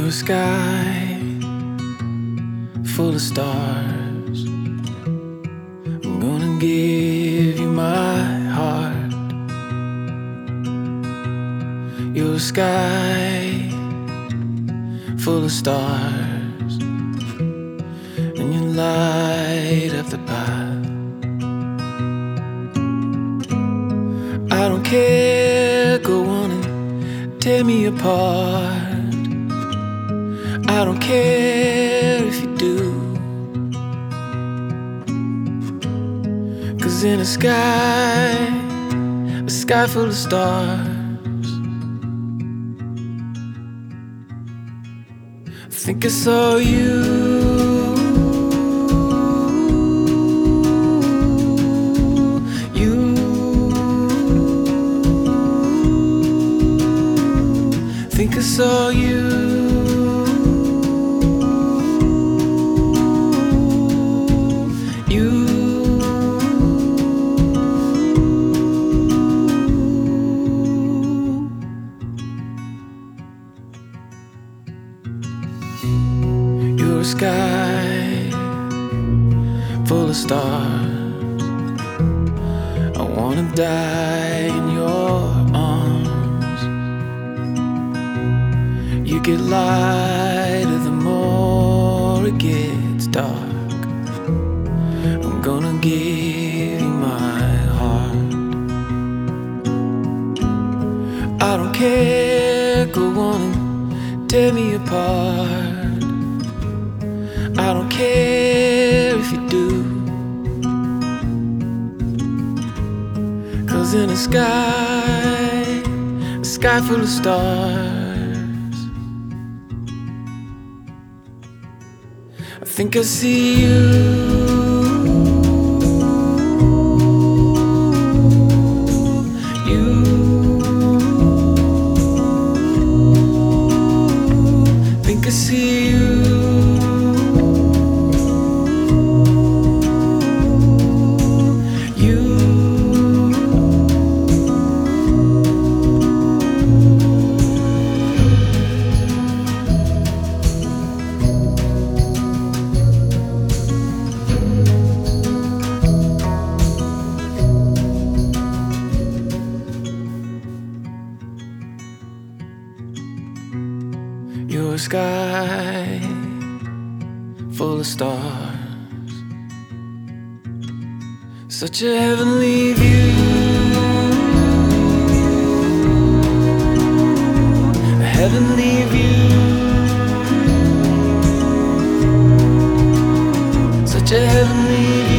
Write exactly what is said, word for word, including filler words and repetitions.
You're a sky full of stars. I'm gonna give you my heart. You're a sky full of stars, and you light up the path. I don't care, go on and tear me apart. I don't care if you do, 'cause in a sky, a sky full of stars, I think I saw you. You think I saw you. You're a sky full of stars. I wanna die in your arms. You get lighter the more it gets dark. I'm gonna give you my heart. I don't care, go on and tear me apart. I don't care if you do, 'cause in a sky, a sky full of stars, I think I see you. You think I see you. You're a sky full of stars, such a heavenly view, a heavenly view, such a heavenly view.